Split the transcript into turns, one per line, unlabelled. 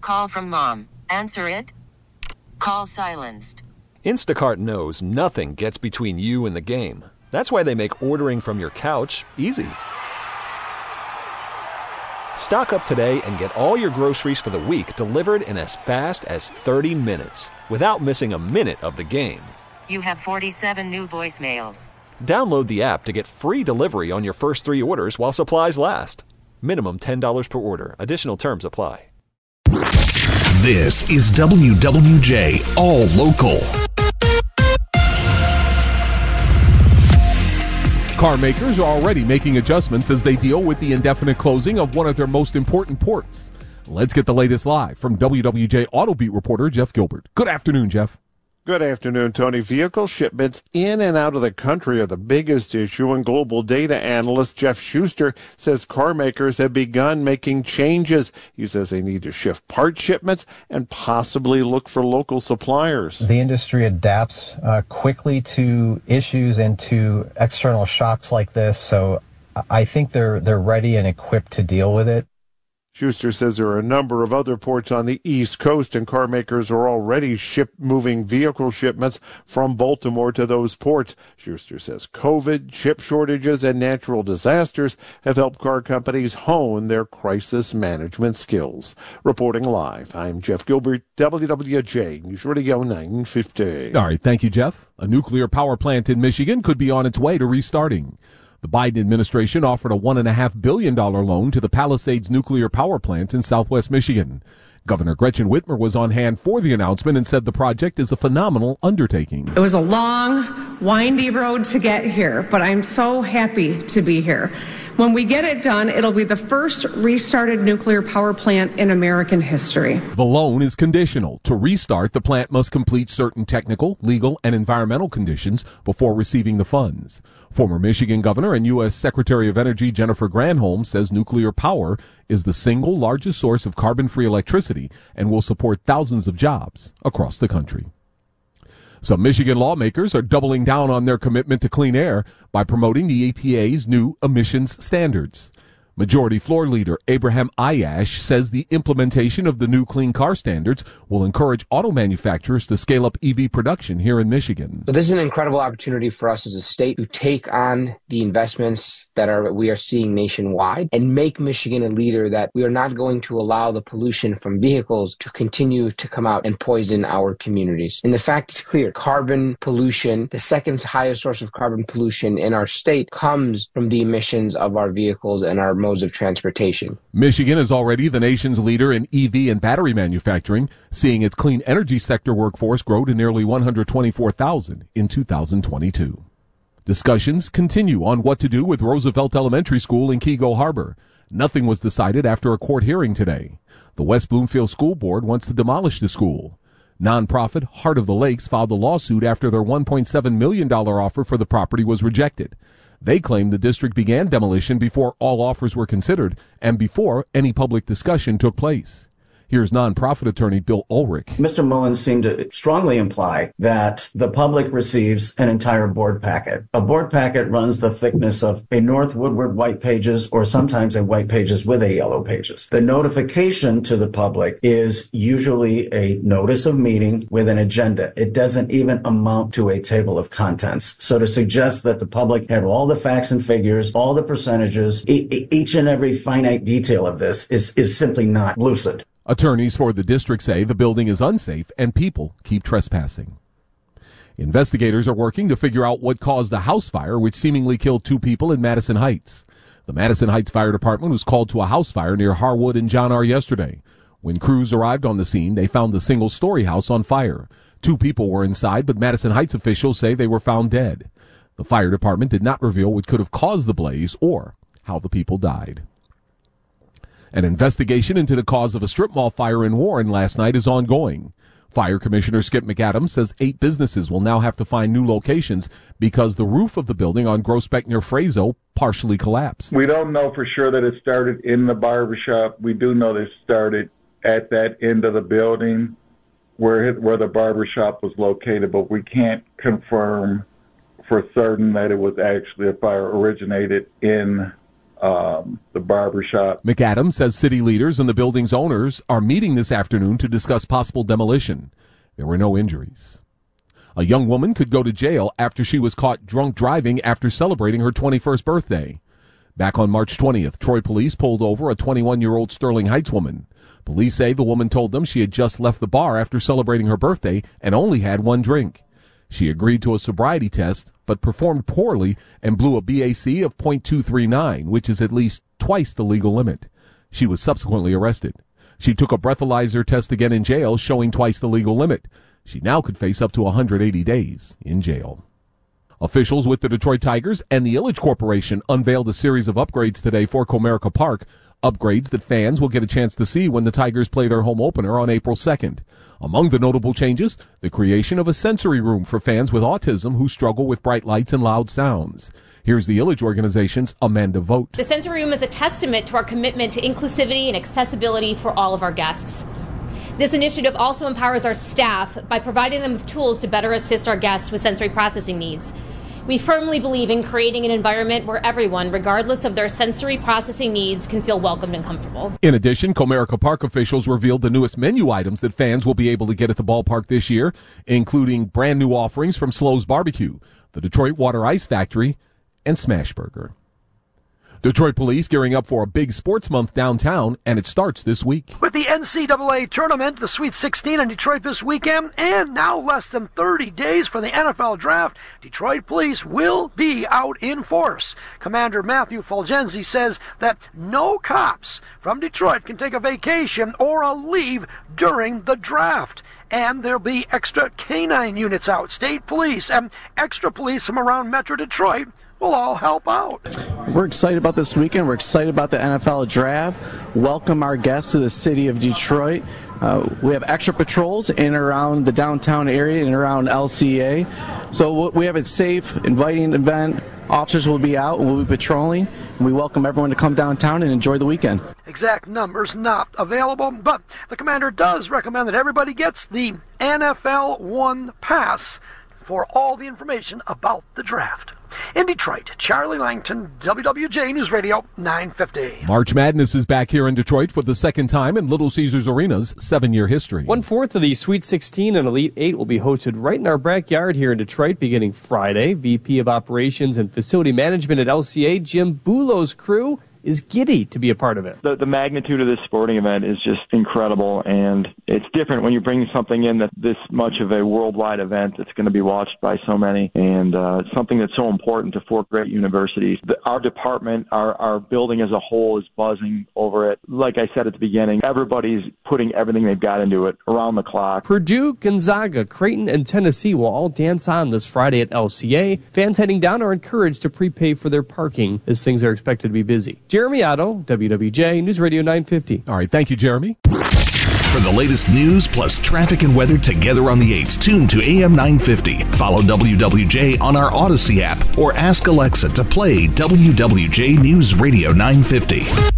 call from mom. Answer it. Call silenced.
Instacart knows nothing gets between you and the game. That's why they make ordering from your couch easy. Stock up today and get all your groceries for the week delivered in as fast as 30 minutes without missing a minute of the game.
You have 47 new voicemails.
Download the app to get free delivery on your first 3 orders while supplies last. Minimum $10 per order. Additional terms apply.
This is WWJ All Local.
Car makers are already making adjustments as they deal with the indefinite closing of one of their most important ports. Let's get the latest live from WWJ Auto Beat reporter Jeff Gilbert. Good afternoon, Jeff.
Good afternoon, Tony. Vehicle shipments in and out of the country are the biggest issue, and global data analyst Jeff Schuster says car makers have begun making changes. He says they need to shift part shipments and possibly look for local suppliers.
The industry adapts quickly to issues and to external shocks like this, so I think they're ready and equipped to deal with it.
Schuster says there are a number of other ports on the East Coast, and car makers are already moving vehicle shipments from Baltimore to those ports. Schuster says COVID, chip shortages, and natural disasters have helped car companies hone their crisis management skills. Reporting live, I'm Jeff Gilbert, WWJ News Radio 950.
All right, thank you, Jeff. A nuclear power plant in Michigan could be on its way to restarting. The Biden administration offered a $1.5 billion loan to the Palisades nuclear power plant in southwest Michigan. Governor Gretchen Whitmer was on hand for the announcement and said the project is a phenomenal undertaking.
It was a long, windy road to get here, but I'm so happy to be here. When we get it done, it'll be the first restarted nuclear power plant in American history.
The loan is conditional. To restart, the plant must complete certain technical, legal, and environmental conditions before receiving the funds. Former Michigan Governor and U.S. Secretary of Energy Jennifer Granholm says nuclear power is the single largest source of carbon-free electricity and will support thousands of jobs across the country. Some Michigan lawmakers are doubling down on their commitment to clean air by promoting the EPA's new emissions standards. Majority Floor Leader Abraham Ayash says the implementation of the new clean car standards will encourage auto manufacturers to scale up EV production here in Michigan.
But this is an incredible opportunity for us as a state to take on the investments that we are seeing nationwide and make Michigan a leader that we are not going to allow the pollution from vehicles to continue to come out and poison our communities. And the fact is clear, carbon pollution, the second highest source of carbon pollution in our state, comes from the emissions of our vehicles and our modes of transportation.
Michigan is already the nation's leader in EV and battery manufacturing, seeing its clean energy sector workforce grow to nearly 124,000 in 2022. Discussions continue on what to do with Roosevelt Elementary School in Keego Harbor. Nothing was decided after a court hearing today. The West Bloomfield School Board wants to demolish the school. Nonprofit Heart of the Lakes filed a lawsuit after their $1.7 million offer for the property was rejected. They claim the district began demolition before all offers were considered and before any public discussion took place. Here's nonprofit attorney Bill Ulrich.
Mr. Mullins seemed to strongly imply that the public receives an entire board packet. A board packet runs the thickness of a North Woodward white pages or sometimes a white pages with a yellow pages. The notification to the public is usually a notice of meeting with an agenda. It doesn't even amount to a table of contents. So to suggest that the public had all the facts and figures, all the percentages, each and every finite detail of this is simply not lucid.
Attorneys for the district say the building is unsafe and people keep trespassing. Investigators are working to figure out what caused the house fire which seemingly killed 2 people in Madison Heights. The Madison Heights Fire Department was called to a house fire near Harwood and John R. yesterday. When crews arrived on the scene, they found the single-story house on fire. 2 people were inside, but Madison Heights officials say they were found dead. The fire department did not reveal what could have caused the blaze or how the people died. An investigation into the cause of a strip mall fire in Warren last night is ongoing. Fire Commissioner Skip McAdams says 8 businesses will now have to find new locations because the roof of the building on Groesbeck near Frazo partially collapsed.
We don't know for sure that it started in the barbershop. We do know that it started at that end of the building where the barbershop was located, but we can't confirm for certain that it was actually a fire originated in the barbershop.
McAdams says city leaders and the building's owners are meeting this afternoon to discuss possible demolition. There were no injuries. A young woman could go to jail after she was caught drunk driving after celebrating her 21st birthday. Back on March 20th, Troy police pulled over a 21-year-old Sterling Heights woman. Police say the woman told them she had just left the bar after celebrating her birthday and only had one drink. She agreed to a sobriety test, but performed poorly and blew a BAC of .239, which is at least twice the legal limit. She was subsequently arrested. She took a breathalyzer test again in jail, showing twice the legal limit. She now could face up to 180 days in jail. Officials with the Detroit Tigers and the Ilitch Corporation unveiled a series of upgrades today for Comerica Park, upgrades that fans will get a chance to see when the Tigers play their home opener on April 2nd. Among the notable changes, the creation of a sensory room for fans with autism who struggle with bright lights and loud sounds. Here's the Ilitch organization's Amanda Vogt.
The sensory room is a testament to our commitment to inclusivity and accessibility for all of our guests. This initiative also empowers our staff by providing them with tools to better assist our guests with sensory processing needs. We firmly believe in creating an environment where everyone, regardless of their sensory processing needs, can feel welcomed and comfortable.
In addition, Comerica Park officials revealed the newest menu items that fans will be able to get at the ballpark this year, including brand new offerings from Slo's Barbecue, the Detroit Water Ice Factory, and Smashburger. Detroit police gearing up for a big sports month downtown, and it starts this week.
With the NCAA tournament, the Sweet 16 in Detroit this weekend, and now less than 30 days for the NFL draft, Detroit police will be out in force. Commander Matthew Fulgenzi says that no cops from Detroit can take a vacation or a leave during the draft. And there'll be extra canine units out, state police, and extra police from around Metro Detroit will all help out.
We're excited about this weekend. We're excited about the NFL draft. Welcome our guests to the city of Detroit. We have extra patrols in and around the downtown area and around LCA. So we have a safe, inviting event. Officers will be out and we'll be patrolling. And we welcome everyone to come downtown and enjoy the weekend.
Exact numbers not available, but the commander does recommend that everybody gets the NFL One Pass for all the information about the draft. In Detroit, Charlie Langton, WWJ News Radio 950.
March Madness is back here in Detroit for the second time in Little Caesars Arena's 7-year history.
1/4 of the Sweet 16 and Elite 8 will be hosted right in our backyard here in Detroit beginning Friday. VP of Operations and Facility Management at LCA, Jim Bulow's crew, is giddy to be a part of it.
The magnitude of this sporting event is just incredible, and it's different when you bring something in that this much of a worldwide event that's going to be watched by so many, and something that's so important to 4 great universities. Our department, our building as a whole is buzzing over it. Like I said at the beginning, everybody's putting everything they've got into it around the clock.
Purdue, Gonzaga, Creighton, and Tennessee will all dance on this Friday at LCA. Fans heading down are encouraged to prepay for their parking as things are expected to be busy. Jeremy Otto, WWJ News Radio 950.
All right, thank you, Jeremy.
For the latest news plus traffic and weather together on the 8s, tune to AM 950. Follow WWJ on our Odyssey app or ask Alexa to play WWJ News Radio 950.